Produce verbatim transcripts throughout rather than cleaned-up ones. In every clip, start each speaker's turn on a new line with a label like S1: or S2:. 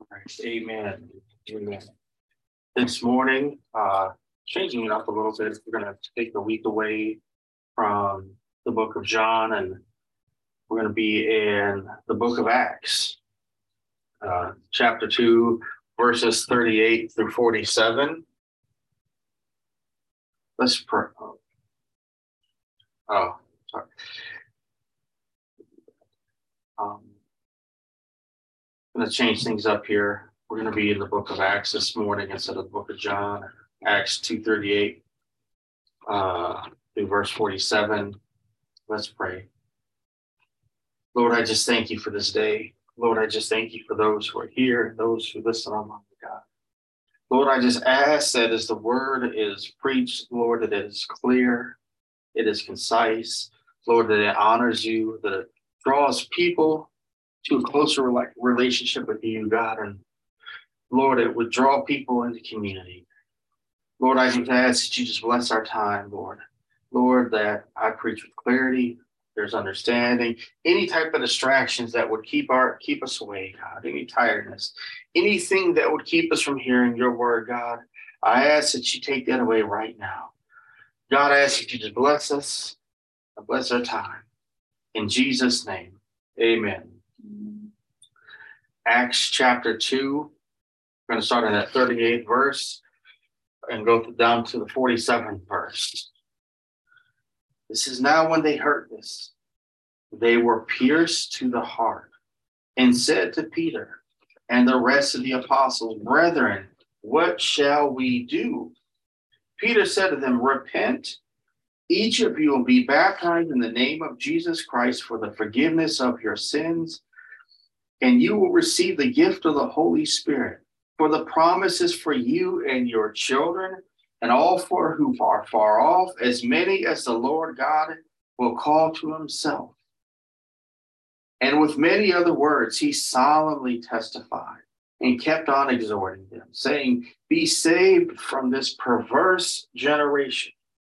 S1: Right. Amen. Amen. This morning, uh, changing it up a little bit, we're going to take a week away from the book of John, and we're going to be in the book of Acts, uh, chapter two, verses thirty-eight through forty-seven. Let's pray. Oh, sorry. Um, I'm going to change things up here. We're going to be in the book of Acts this morning instead of the book of John. Acts two thirty-eight uh, through verse forty-seven. Let's pray. Lord, I just thank you for this day. Lord, I just thank you for those who are here and those who listen online, God. Lord, I just ask that as the word is preached, Lord, that it is clear, it is concise, Lord, that it honors you, that it draws people to a closer relationship with you, God, and Lord, it would draw people into community. Lord, I just ask that you just bless our time, Lord. Lord, that I preach with clarity, there's understanding, any type of distractions that would keep our keep us away, God, any tiredness, anything that would keep us from hearing your word, God, I ask that you take that away right now. God, I ask that you just bless us and bless our time. In Jesus' name, amen. Acts chapter two, we're going to start in that thirty-eighth verse and go down to the forty-seventh verse. This is now when they heard this, they were pierced to the heart and said to Peter and the rest of the apostles, "Brethren, what shall we do?" Peter said to them, "Repent, each of you will be baptized in the name of Jesus Christ for the forgiveness of your sins, and you will receive the gift of the Holy Spirit. For the promise is for you and your children, and all for who are far off, as many as the Lord God will call to himself." And with many other words, he solemnly testified and kept on exhorting them, saying, "Be saved from this perverse generation."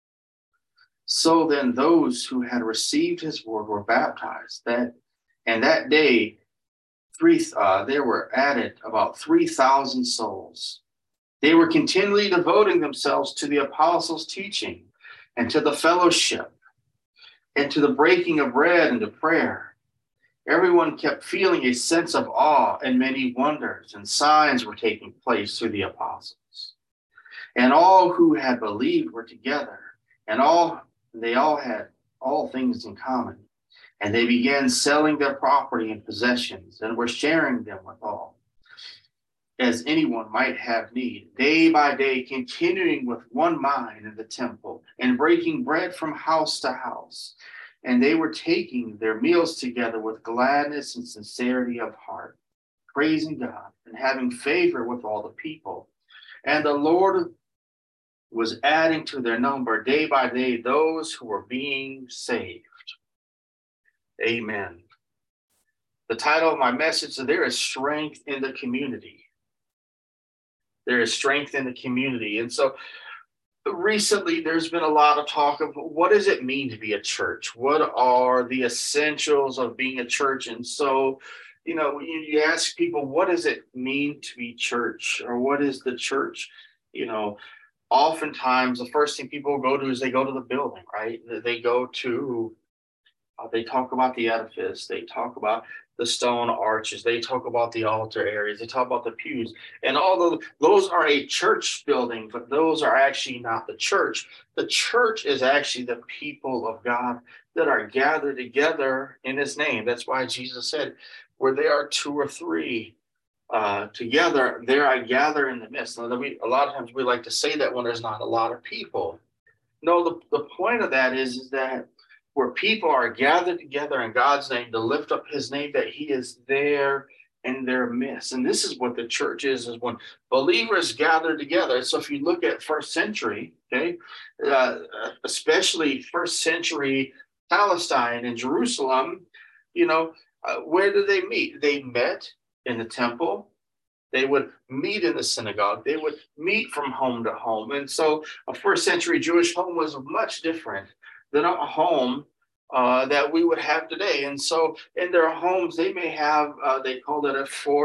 S1: So then those who had received his word were baptized. That and that day, three uh, there were added about three thousand souls. They were continually devoting themselves to the apostles' teaching and to the fellowship and to the breaking of bread and to prayer. Everyone kept feeling a sense of awe, and many wonders and signs were taking place through the apostles. And all who had believed were together, and all they all had all things in common. And they began selling their property and possessions and were sharing them with all, as anyone might have need, day by day, continuing with one mind in the temple and breaking bread from house to house. And they were taking their meals together with gladness and sincerity of heart, praising God and having favor with all the people. And the Lord was adding to their number day by day those who were being saved. Amen. The title of my message is "There is Strength in the Community." There is strength in the community. And so recently there's been a lot of talk of what does it mean to be a church? What are the essentials of being a church? And so, you know, you, you ask people, what does it mean to be church? Or what is the church? You know, oftentimes the first thing people go to is they go to the building, right? They go to Uh, they talk about the edifice. They talk about the stone arches. They talk about the altar areas. They talk about the pews. And although those are a church building, but those are actually not the church. The church is actually the people of God that are gathered together in his name. That's why Jesus said, where there are two or three uh, together, there I gather in the midst. Now, we, a lot of times we like to say that when there's not a lot of people. No, the, the point of that is, is that where people are gathered together in God's name to lift up his name, that he is there in their midst. And this is what the church is, is when believers gather together. So if you look at first century, okay, uh, especially first century Palestine and Jerusalem, you know, uh, where did they meet? They met in the temple. They would meet in the synagogue. They would meet from home to home. And so a first century Jewish home was much different than a home uh, that we would have today. And so in their homes, they may have, uh, they call it a four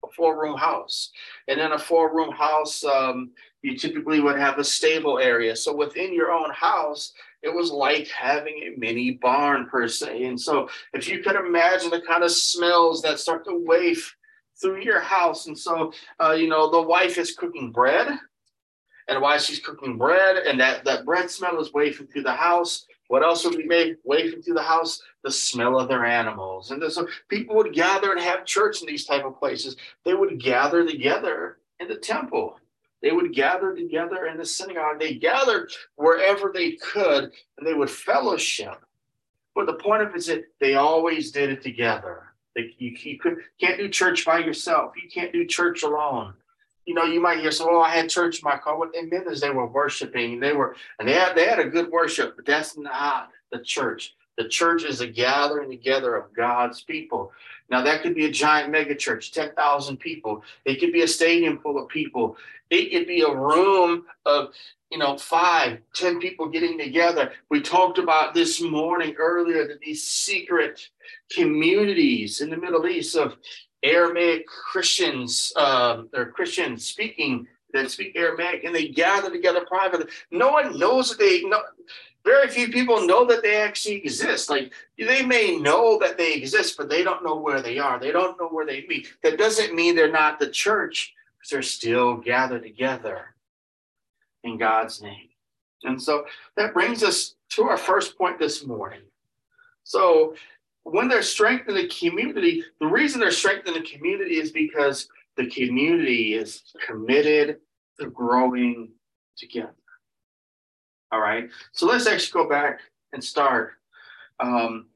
S1: a four-room house. And in a four-room house, um, you typically would have a stable area. So within your own house, it was like having a mini barn per se. And so if you could imagine the kind of smells that start to wave through your house. And so, uh, you know, the wife is cooking bread. And while she's cooking bread and that, that bread smell is wafting through the house, what else would be made wafting through the house? The smell of their animals. And so people would gather and have church in these type of places. They would gather together in the temple. They would gather together in the synagogue. They gathered wherever they could, and they would fellowship. But the point of it is that they always did it together. They, you, you could, can't do church by yourself. You can't do church alone. You know, you might hear, so, oh, I had church in my car. What they meant is they were worshiping. They were, and they had, they had a good worship, but that's not the church. The church is a gathering together of God's people. Now, that could be a giant mega church, ten thousand people. It could be a stadium full of people. It could be a room of, you know, five, ten people getting together. We talked about this morning earlier that these secret communities in the Middle East of Aramaic Christians, um, or Christians speaking that speak Aramaic, and they gather together privately. No one knows that they know. Very few people know that they actually exist. Like, they may know that they exist, but they don't know where they are. They don't know where they meet. That doesn't mean they're not the church, because they're still gathered together in God's name. And so that brings us to our first point this morning. So when there's strength in the community, the reason there's strength in the community is because the community is committed to growing together. All right. So let's actually go back and start. Um,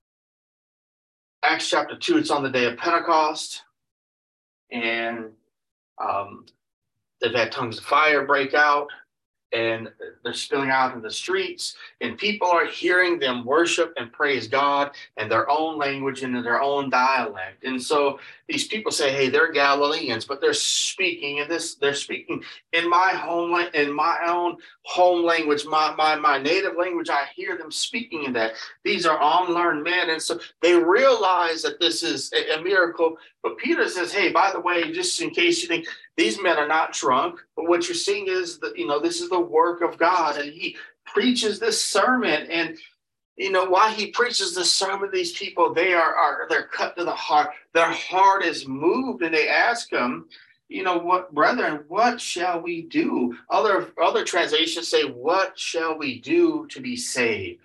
S1: Acts chapter two, it's on the day of Pentecost. And um, they've had tongues of fire break out. And they're spilling out in the streets, and people are hearing them worship and praise God in their own language and in their own dialect. And so these people say, hey, they're Galileans, but they're speaking in this, they're speaking in my home, in my own home language, my, my, my native language. I hear them speaking in that. These are unlearned men. And so they realize that this is a, a miracle. But Peter says, hey, by the way, just in case you think, these men are not drunk, but what you're seeing is that, you know, this is the work of God. And he preaches this sermon. And, you know, while he preaches this sermon, these people, they are, are they're cut to the heart. Their heart is moved, and they ask him, you know, what, brethren, what shall we do? Other, other translations say, what shall we do to be saved?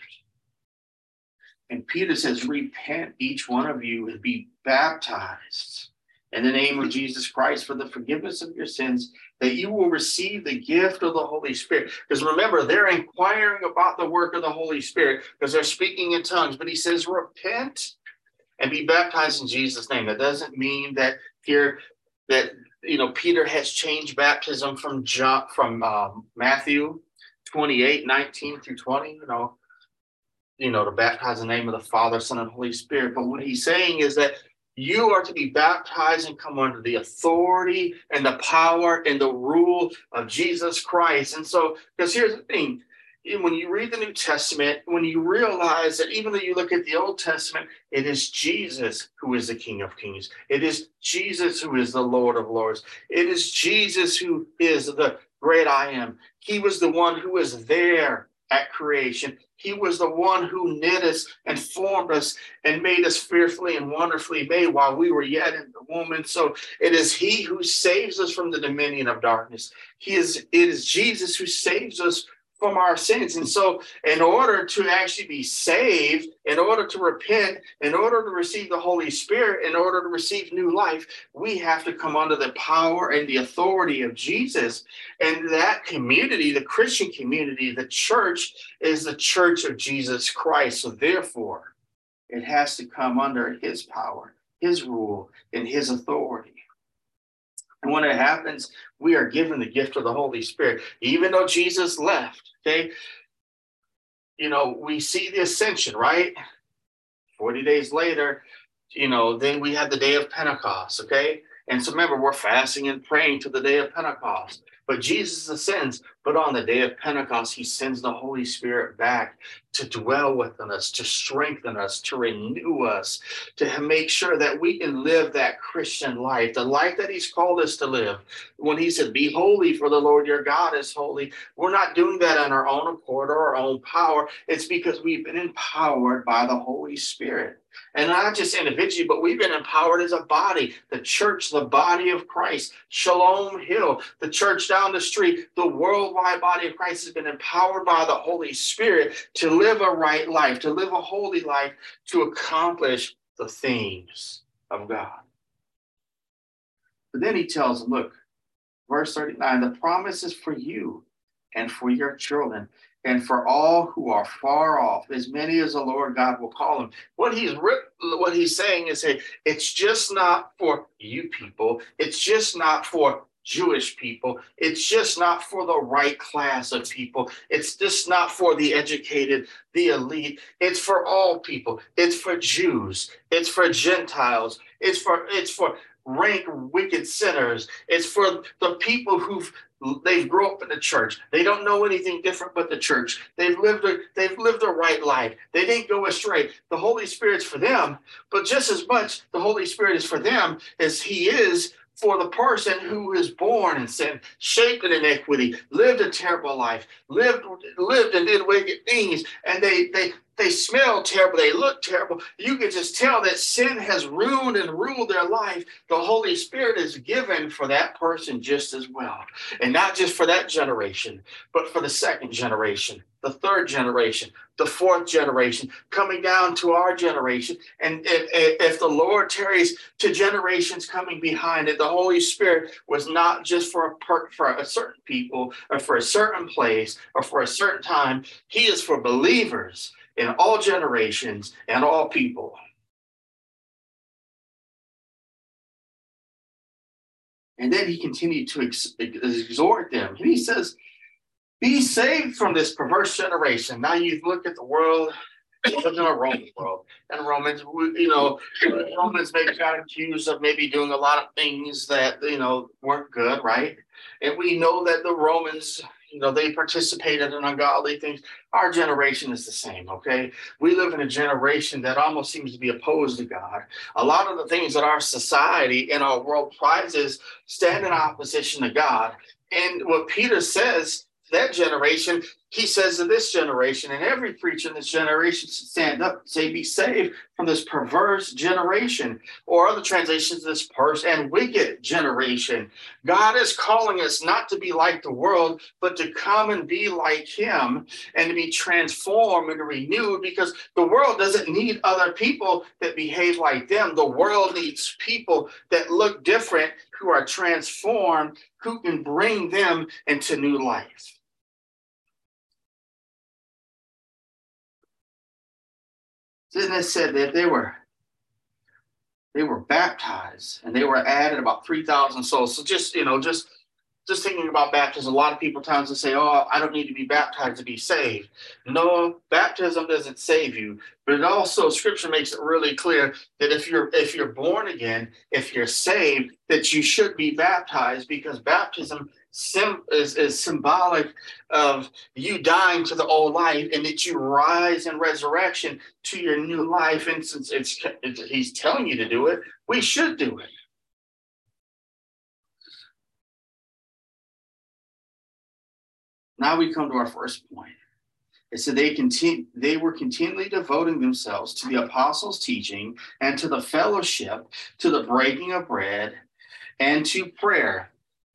S1: And Peter says, repent, each one of you, and be baptized in the name of Jesus Christ for the forgiveness of your sins, that you will receive the gift of the Holy Spirit. Because remember, they're inquiring about the work of the Holy Spirit because they're speaking in tongues. But he says, repent and be baptized in Jesus' name. That doesn't mean that here that, you know, Peter has changed baptism from John, from um, Matthew twenty-eight, nineteen through twenty, you know, you know, to baptize in the name of the Father, Son, and Holy Spirit. But what he's saying is that you are to be baptized and come under the authority and the power and the rule of Jesus Christ. And so, because here's the thing, when you read the New Testament, when you realize that even though you look at the Old Testament, it is Jesus who is the King of Kings. It is Jesus who is the Lord of Lords. It is Jesus who is the great I am. He was the one who was there at creation. He was the one who knit us and formed us and made us fearfully and wonderfully made while we were yet in the womb. And so it is he who saves us from the dominion of darkness. He is, it is Jesus who saves us from our sins. And so in order to actually be saved, in order to repent, in order to receive the Holy Spirit, in order to receive new life, we have to come under the power and the authority of Jesus. And that community, the Christian community, the church, is the church of Jesus Christ. So therefore, it has to come under his power, his rule, and his authority. And when it happens, we are given the gift of the Holy Spirit. Even though Jesus left, okay, you know, we see the ascension, right? forty days later, you know, then we have the day of Pentecost, okay? And so remember, we're fasting and praying to the day of Pentecost. But Jesus ascends, but on the day of Pentecost, he sends the Holy Spirit back to dwell within us, to strengthen us, to renew us, to make sure that we can live that Christian life, the life that he's called us to live. When he said, be holy, for the Lord your God is holy, we're not doing that on our own accord or our own power. It's because we've been empowered by the Holy Spirit. And not just individually, but we've been empowered as a body. The church, the body of Christ, Shalom Hill, the church down the street, the worldwide body of Christ has been empowered by the Holy Spirit to live a right life, to live a holy life, to accomplish the things of God. But then he tells them, look, verse thirty-nine, the promise is for you and for your children, and for all who are far off, as many as the Lord God will call them. What he's what he's saying is, hey, it's just not for you people. It's just not for Jewish people. It's just not for the right class of people. It's just not for the educated, the elite. It's for all people. It's for Jews. It's for Gentiles. It's for it's for rank wicked sinners. It's for the people who've they've grown up in the church. They don't know anything different but the church. They've lived a, they've lived a right life. They didn't go astray. The Holy Spirit's for them, but just as much the Holy Spirit is for them as he is for the person who is born in sin, shaped in iniquity, lived a terrible life, lived lived and did wicked things, and they they they smell terrible, they look terrible. You can just tell that sin has ruined and ruled their life. The Holy Spirit is given for that person just as well. And not just for that generation, but for the second generation, the third generation, the fourth generation, coming down to our generation. And if, if the Lord tarries to generations coming behind it, the Holy Spirit was not just for a, per, for a certain people or for a certain place or for a certain time. He is for believers in all generations and all people. And then he continued to ex- exhort them. And he says, be saved from this perverse generation. Now you look at the world, we live in a Roman world. And Romans, you know, Romans maybe got accused of maybe doing a lot of things that, you know, weren't good, right? And we know that the Romans, you know, they participated in ungodly things. Our generation is the same, okay? We live in a generation that almost seems to be opposed to God. A lot of the things that our society and our world prizes stand in opposition to God. And what Peter says, that generation, he says to this generation, and every preacher in this generation should stand up and say, be saved from this perverse generation, or other translations, this perverse and wicked generation. God is calling us not to be like the world, but to come and be like him and to be transformed and renewed, because the world doesn't need other people that behave like them. The world needs people that look different, who are transformed, who can bring them into new life. Then it said that they were they were baptized and they were added about three thousand souls. So just, you know, just just thinking about baptism, a lot of people times will say, oh, I don't need to be baptized to be saved. No, baptism doesn't save you. But it also, scripture makes it really clear that if you're if you're born again, if you're saved, that you should be baptized, because baptism sim- is, is symbolic of you dying to the old life and that you rise in resurrection to your new life. And since it's, it's he's telling you to do it, we should do it. Now we come to our first point. It said they continue, they were continually devoting themselves to the apostles' teaching and to the fellowship, to the breaking of bread, and to prayer.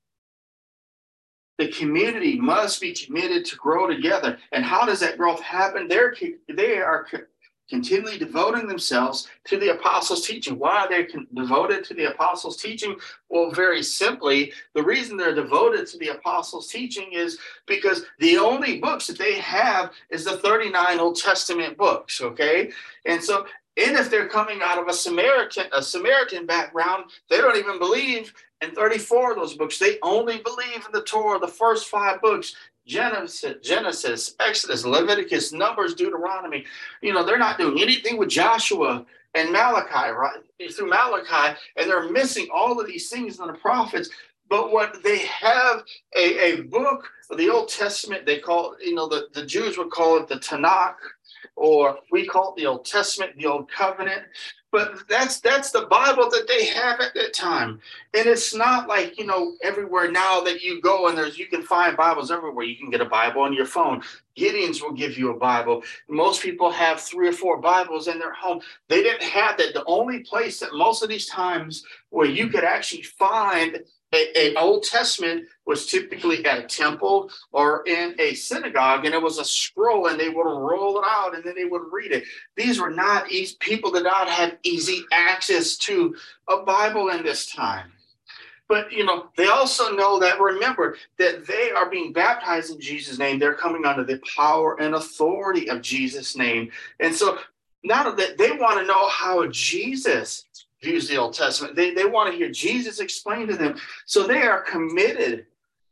S1: The community must be committed to grow together. And how does that growth happen? They're, they are continually devoting themselves to the apostles' teaching. Why are they con- devoted to the apostles' teaching? Well, very simply, the reason they're devoted to the apostles' teaching is because the only books that they have is the thirty-nine Old Testament books, okay? And so, and if they're coming out of a Samaritan, a Samaritan background, they don't even believe in thirty-four of those books. They only believe in the Torah, the first five books. Genesis, Genesis, Exodus, Leviticus, Numbers, Deuteronomy. You know, they're not doing anything with Joshua and Malachi, right? Through Malachi, and they're missing all of these things in the prophets. But what they have a, a book of the Old Testament, they call, you know, the, the Jews would call it the Tanakh, or we call it the Old Testament, the Old Covenant. But that's that's the Bible that they have at that time. And it's not like, you know, everywhere now that you go and there's, you can find Bibles everywhere. You can get a Bible on your phone. Gideon's will give you a Bible. Most people have three or four Bibles in their home. They didn't have that. The only place that most of these times where you could actually find an Old Testament was typically at a temple or in a synagogue, and it was a scroll, and they would roll it out, and then they would read it. These were not easy. People did not have easy access to a Bible in this time. But, you know, they also know that, remember, that they are being baptized in Jesus' name. They're coming under the power and authority of Jesus' name. And so now that they want to know how Jesus views the Old Testament, they, they want to hear Jesus explain to them. So they are committed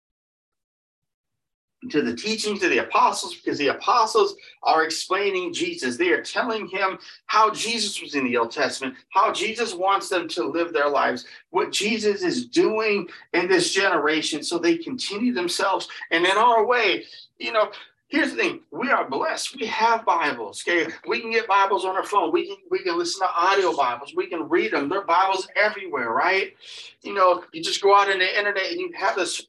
S1: to the teachings of the apostles, because the apostles are explaining Jesus. They are telling him how Jesus was in the Old Testament, how Jesus wants them to live their lives, what Jesus is doing in this generation. So they continue themselves. And in our way, you know, here's the thing, we are blessed. We have Bibles. Okay, we can get Bibles on our phone. We can we can listen to audio Bibles. We can read them. There are Bibles everywhere, right? You know, you just go out on the internet and you have this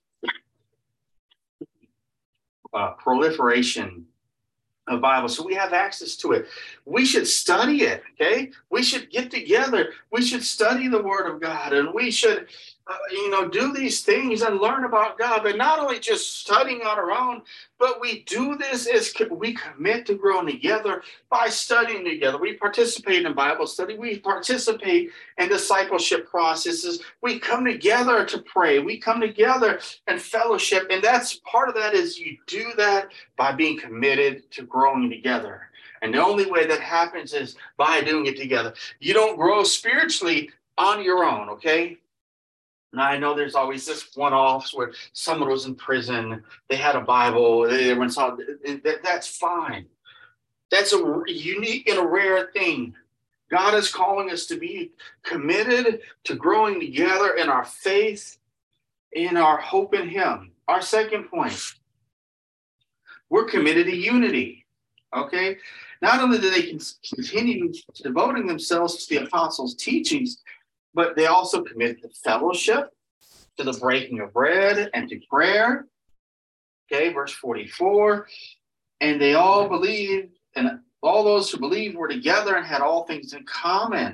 S1: uh, proliferation of Bibles. So we have access to it. We should study it, okay? We should get together. We should study the Word of God, and we should Uh, you know, do these things and learn about God, but not only just studying on our own, but we do this as we commit to growing together by studying together. We participate in Bible study. We participate in discipleship processes. We come together to pray. We come together and fellowship. And that's part of that is you do that by being committed to growing together. And the only way that happens is by doing it together. You don't grow spiritually on your own, okay? Now, I know there's always this one-offs where someone was in prison, they had a Bible, everyone saw that. That's fine. That's a unique and a rare thing. God is calling us to be committed to growing together in our faith, in our hope in Him. Our second point, we're committed to unity, okay? Not only do they continue devoting themselves to the apostles' teachings, but they also commit to fellowship, to the breaking of bread, and to prayer. Okay, verse forty-four. And they all believed, and all those who believed were together and had all things in common.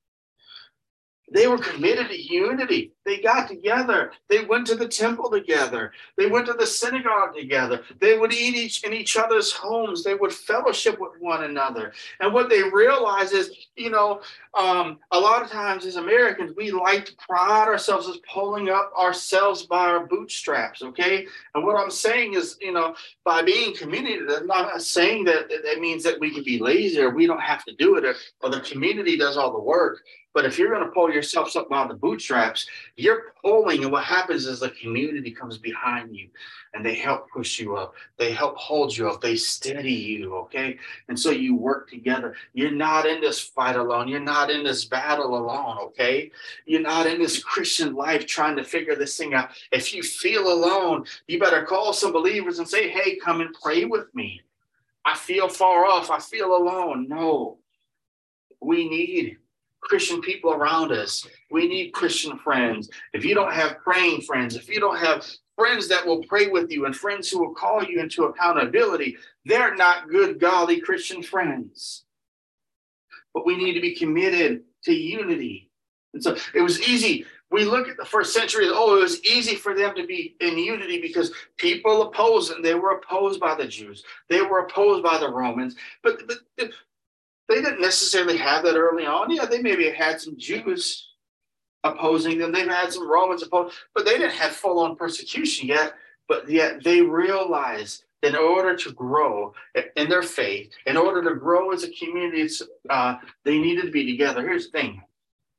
S1: They were committed to unity. They got together. They went to the temple together. They went to the synagogue together. They would eat each in each other's homes. They would fellowship with one another. And what they realize is, you know, um, a lot of times as Americans, we like to pride ourselves as pulling up ourselves by our bootstraps, okay? And what I'm saying is, you know, by being community, I'm not saying that that means that we can be lazy or we don't have to do it, or, or the community does all the work. But if you're going to pull yourself up by the bootstraps, you're pulling, and what happens is the community comes behind you, and they help push you up. They help hold you up. They steady you, okay? And so you work together. You're not in this fight alone. You're not in this battle alone, okay? You're not in this Christian life trying to figure this thing out. If you feel alone, you better call some believers and say, hey, come and pray with me. I feel far off. I feel alone. No, we need Christian people around us. We need Christian friends. If you don't have praying friends, if you don't have friends that will pray with you and friends who will call you into accountability, they're not good, godly Christian friends. But we need to be committed to unity. And so it was easy. We look at the first century, oh, it was easy for them to be in unity because people opposed them. They were opposed by the Jews. They were opposed by the Romans. But, but they didn't necessarily have that early on. Yeah, they maybe had some Jews opposing them. They've had some Romans opposed, but they didn't have full-on persecution yet. But yet they realized that in order to grow in their faith, in order to grow as a community, uh, they needed to be together. Here's the thing.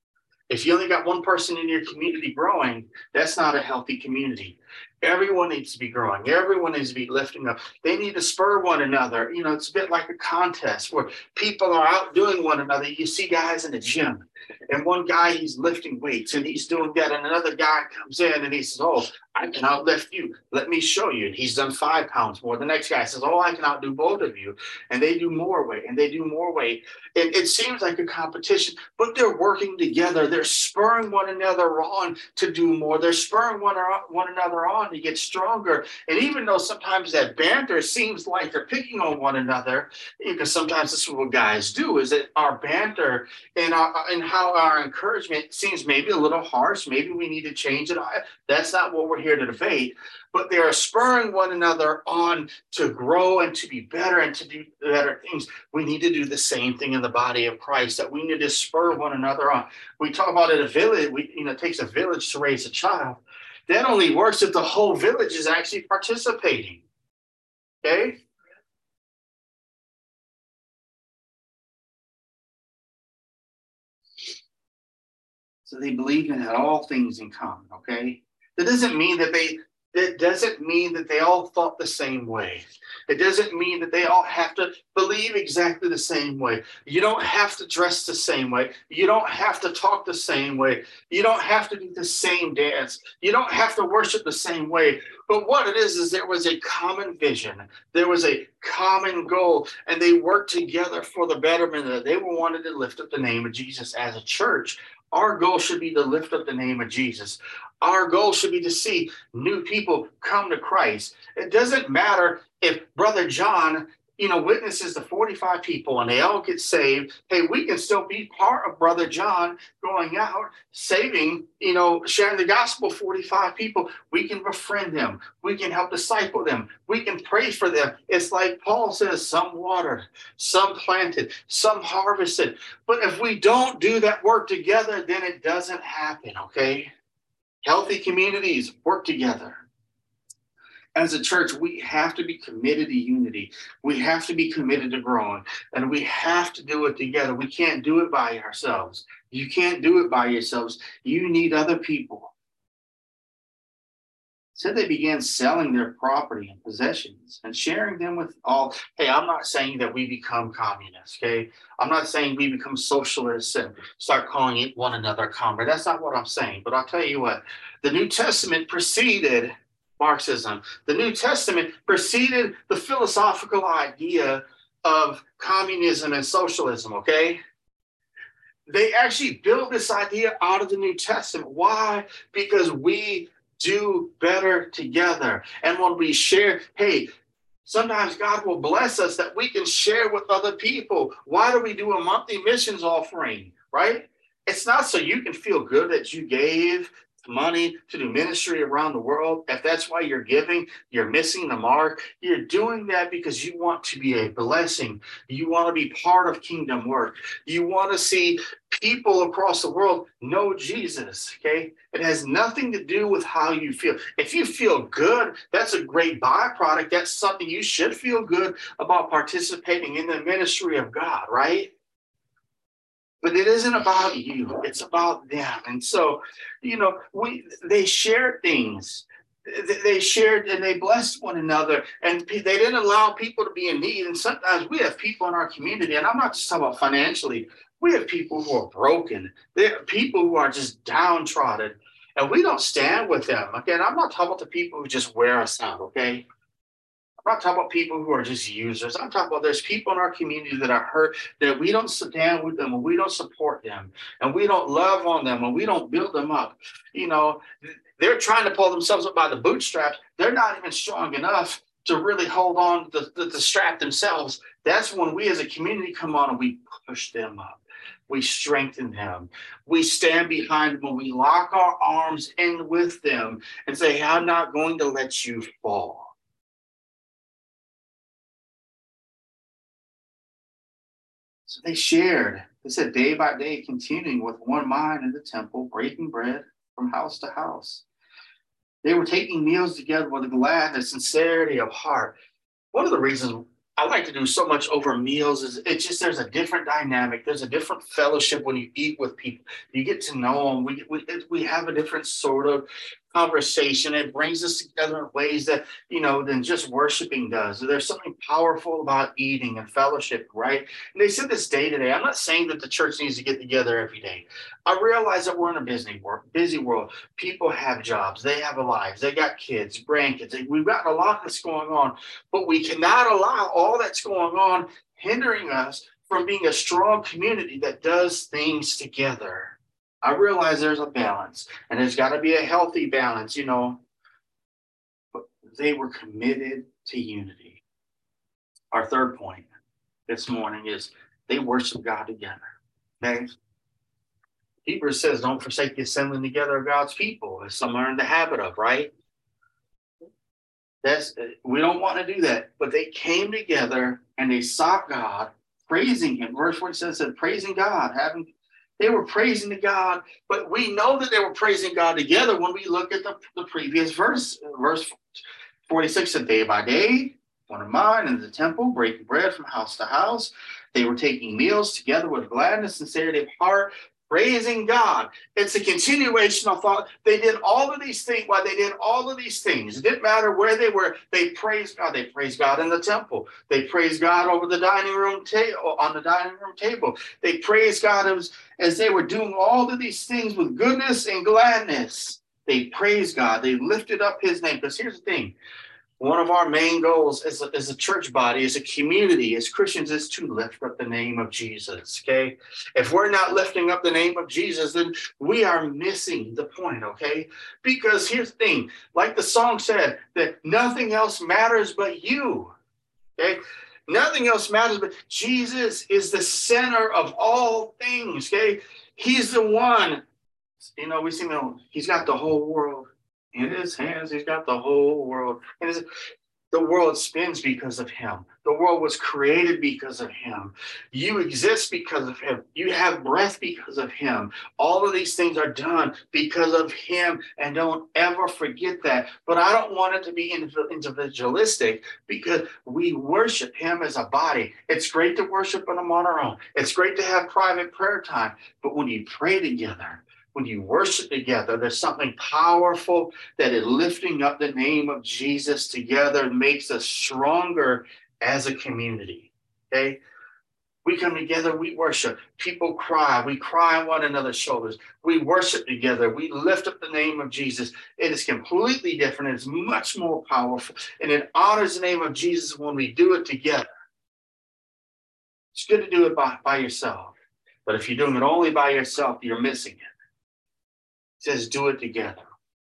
S1: If you only got one person in your community growing, that's not a healthy community. Everyone needs to be growing. Everyone needs to be lifting up. They need to spur one another. You know, it's a bit like a contest where people are outdoing one another. You see guys in the gym, and one guy, he's lifting weights, and he's doing that, and another guy comes in, and he says, oh, I can outlift you. Let me show you. And he's done five pounds more. The next guy says, oh, I can outdo both of you. And they do more weight, and they do more weight. And it seems like a competition, but they're working together. They're spurring one another on to do more. They're spurring one, one another on to get stronger. And even though sometimes that banter seems like they're picking on one another, because sometimes this is what guys do, is that our banter and, our, and how our encouragement seems maybe a little harsh. Maybe we need to change it. That's not what we're here to debate. But they are spurring one another on to grow and to be better and to do better things. We need to do the same thing in the body of Christ, that we need to spur one another on. We talk about it, a village, we, you know, it takes a village to raise a child. That only works if the whole village is actually participating. Okay? So they believe in all things in common, okay? That doesn't mean that they It doesn't mean that they all thought the same way. It doesn't mean that they all have to believe exactly the same way. You don't have to dress the same way. You don't have to talk the same way. You don't have to do the same dance. You don't have to worship the same way. But what it is, is there was a common vision. There was a common goal, and they worked together for the betterment of it. They wanted to lift up the name of Jesus. As a church, our goal should be to lift up the name of Jesus. Our goal should be to see new people come to Christ. It doesn't matter if Brother John, you know, witnesses to forty-five people and they all get saved. Hey, we can still be part of Brother John going out, saving, you know, sharing the gospel, forty-five people. We can befriend them. We can help disciple them. We can pray for them. It's like Paul says, some watered, some planted, some harvested. But if we don't do that work together, then it doesn't happen, okay? Healthy communities work together. As a church, we have to be committed to unity. We have to be committed to growing, and we have to do it together. We can't do it by ourselves. You can't do it by yourselves. You need other people. Said they began selling their property and possessions and sharing them with all. Hey, I'm not saying that we become communists, okay? I'm not saying we become socialists and start calling one another comrade. That's not what I'm saying. But I'll tell you what, the New Testament preceded Marxism. The New Testament preceded the philosophical idea of communism and socialism, okay? They actually built this idea out of the New Testament. Why? Because we do better together. And when we share, hey, sometimes God will bless us that we can share with other people. Why do we do a monthly missions offering, right? It's not so you can feel good that you gave money to do ministry around the world. If that's why you're giving, you're missing the mark. You're doing that because you want to be a blessing. You want to be part of kingdom work. You want to see people across the world know Jesus, okay? It has nothing to do with how you feel. If you feel good, that's a great byproduct. That's something you should feel good about, participating in the ministry of God, right? But it isn't about you. It's about them. And so, you know, we they shared things. They shared and they blessed one another. And they didn't allow people to be in need. And sometimes we have people in our community, and I'm not just talking about financially. We have people who are broken. There are people who are just downtrodden. And we don't stand with them. Again, I'm not talking about the people who just wear us out, okay? I'm not talking about people who are just users. I'm talking about there's people in our community that are hurt, that we don't sit down with them and we don't support them and we don't love on them and we don't build them up. You know, they're trying to pull themselves up by the bootstraps. They're not even strong enough to really hold on to the, the strap themselves. That's when we as a community come on and we push them up. We strengthen them. We stand behind them and we lock our arms in with them and say, hey, I'm not going to let you fall. So they shared. They said day by day, continuing with one mind in the temple, breaking bread from house to house. They were taking meals together with a gladness, sincerity of heart. One of the reasons I like to do so much over meals. Is it's just there's a different dynamic. There's a different fellowship when you eat with people. You get to know them. We we we have a different sort of conversation. It brings us together in ways that you know than just worshiping does. There's something powerful about eating and fellowship, right? And they said this day to day. I'm not saying that the church needs to get together every day. I realize that we're in a busy world. Busy world. People have jobs. They have lives. They got kids, grandkids. We've got a lot that's going on. But we cannot allow all that's going on hindering us from being a strong community that does things together. I realize there's a balance, and there's got to be a healthy balance, you know. But they were committed to unity. Our third point this morning is they worship God together. Okay? Hebrews says, don't forsake the assembling together of God's people, as some are in the habit of, right? That's, we don't want to do that, but they came together and they sought God, praising him. Verse forty-seven said, praising God, having, they were praising the God, but we know that they were praising God together when we look at the, the previous verse. Verse forty-six said, day by day, one of mine in the temple, breaking bread from house to house. They were taking meals together with gladness and sincerity of heart, praising God. It's a continuation of thought. They did all of these things. While they did all of these things, it didn't matter where they were. They praised God. They praised God in the temple. They praised God over the dining room table, on the dining room table. They praised God as, as they were doing all of these things with goodness and gladness. They praised God. They lifted up his name. Because here's the thing. One of our main goals as a, as a church body, as a community, as Christians, is to lift up the name of Jesus, okay? If we're not lifting up the name of Jesus, then we are missing the point, okay? Because here's the thing, like the song said, that nothing else matters but you, okay? Nothing else matters but Jesus is the center of all things, okay? He's the one, you know, we see, you know, he's got the whole world in his hands. He's got the whole world. And the world spins because of him. The world was created because of him. You exist because of him. You have breath because of him. All of these things are done because of him. And don't ever forget that. But I don't want it to be individualistic, because we worship him as a body. It's great to worship him on our own. It's great to have private prayer time. But when you pray together, when you worship together, there's something powerful that is lifting up the name of Jesus together and makes us stronger as a community, okay? We come together, we worship. People cry. We cry on one another's shoulders. We worship together. We lift up the name of Jesus. It is completely different. It's much more powerful. And it honors the name of Jesus when we do it together. It's good to do it by, by yourself. But if you're doing it only by yourself, you're missing it. Says do it together.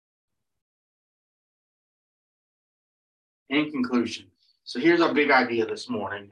S1: In conclusion, so here's our big idea this morning.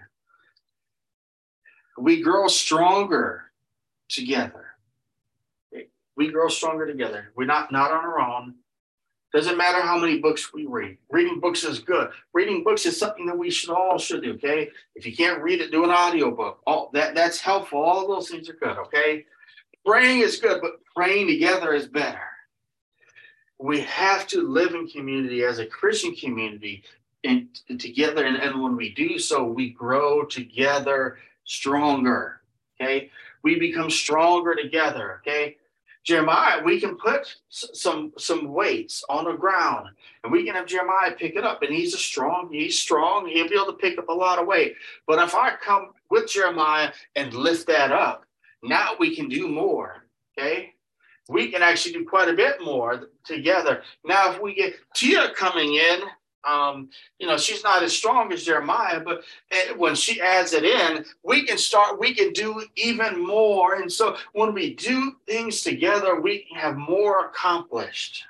S1: We grow stronger together. We grow stronger together. We're not, not on our own. Doesn't matter how many books we read. Reading books is good. Reading books is something that we should all should do, okay? If you can't read it, do an audiobook. All that, that's helpful. All those things are good, okay? Praying is good, but praying together is better. We have to live in community as a Christian community and together. And, and when we do so, we grow together stronger, okay? We become stronger together, okay? Jeremiah, we can put some, some weights on the ground and we can have Jeremiah pick it up, and he's a strong, he's strong. He'll be able to pick up a lot of weight. But if I come with Jeremiah and lift that up, now we can do more, okay? We can actually do quite a bit more together. Now, if we get Tia coming in, um, you know, she's not as strong as Jeremiah, but when she adds it in, we can start, we can do even more. And so when we do things together, we can have more accomplished.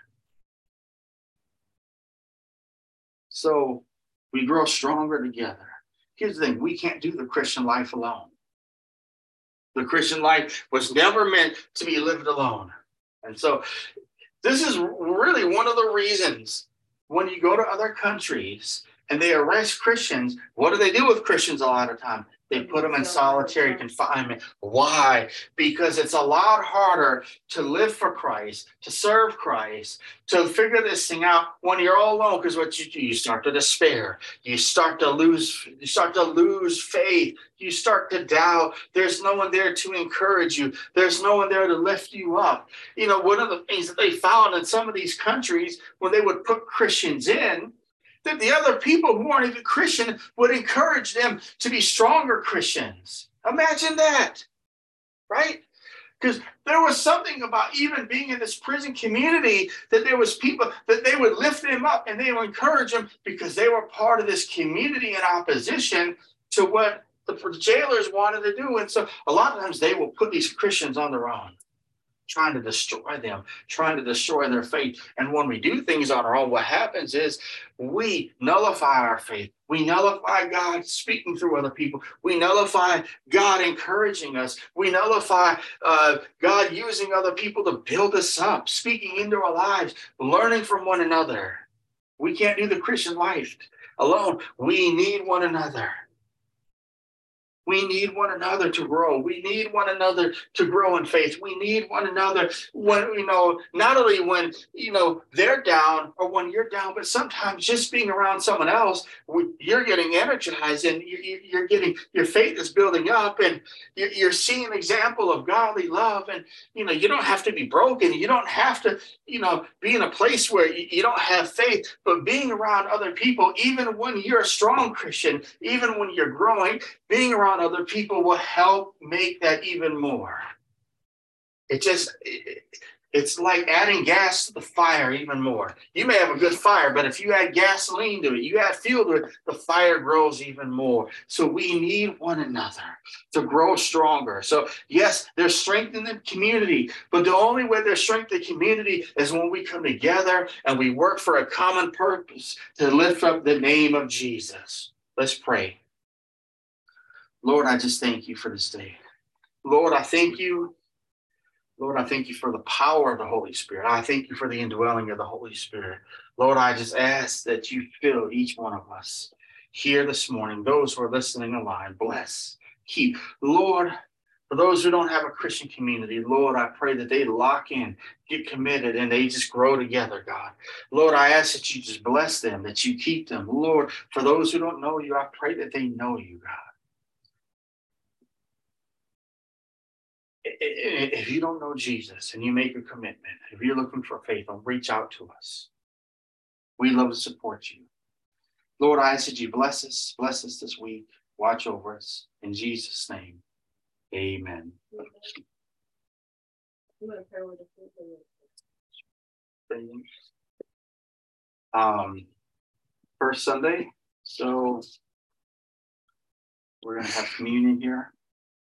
S1: So we grow stronger together. Here's the thing, we can't do the Christian life alone. The Christian life was never meant to be lived alone. And so this is really one of the reasons when you go to other countries and they arrest Christians, what do they do with Christians a lot of time? They put them in solitary confinement. Why? Because it's a lot harder to live for Christ, to serve Christ, to figure this thing out when you're all alone. Because what you do, you start to despair. You start to lose, you start to lose faith. You start to doubt. There's no one there to encourage you. There's no one there to lift you up. You know, one of the things that they found in some of these countries when they would put Christians in, that the other people who aren't even Christian would encourage them to be stronger Christians. Imagine that, right? Because there was something about even being in this prison community that there was people that they would lift them up and they would encourage them because they were part of this community in opposition to what the jailers wanted to do. And so a lot of times they will put these Christians on their own, trying to destroy them, trying to destroy their faith. And when we do things on our own, what happens is we nullify our faith. We nullify God speaking through other people. We nullify God encouraging us. We nullify uh, God using other people to build us up, speaking into our lives, learning from one another. We can't do the Christian life alone. We need one another. We need one another to grow. We need one another to grow in faith. We need one another when, you know, not only when, you know, they're down or when you're down, but sometimes just being around someone else, you're getting energized and you're getting, your faith is building up and you're seeing an example of godly love. And, you know, you don't have to be broken. You don't have to, you know, be in a place where you don't have faith, but being around other people, even when you're a strong Christian, even when you're growing, being around other people will help make that even more. It just, it, it's like adding gas to the fire even more. You may have a good fire, but if you add gasoline to it, you add fuel to it, the fire grows even more. So we need one another to grow stronger. So yes, there's strength in the community, but the only way there's strength in the community is when we come together and we work for a common purpose to lift up the name of Jesus. Let's pray. Lord, I just thank you for this day. Lord, I thank you. Lord, I thank you for the power of the Holy Spirit. I thank you for the indwelling of the Holy Spirit. Lord, I just ask that you fill each one of us here this morning. Those who are listening online, bless, keep. Lord, for those who don't have a Christian community, Lord, I pray that they lock in, get committed, and they just grow together, God. Lord, I ask that you just bless them, that you keep them. Lord, for those who don't know you, I pray that they know you, God. If you don't know Jesus and you make a commitment, if you're looking for faith, then reach out to us. We'd love to support you. Lord, I ask that you bless us, bless us this week, watch over us. In Jesus' name, amen. Um, first Sunday, so we're going to have communion here.